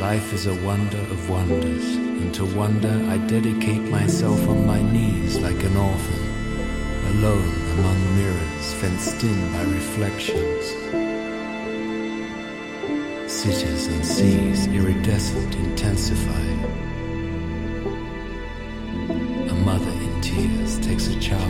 Life is a wonder of wonders, and to wonder I dedicate myself on my knees like an orphan, alone among mirrors fenced in by reflections. Cities and seas iridescent intensify. A mother in tears takes a child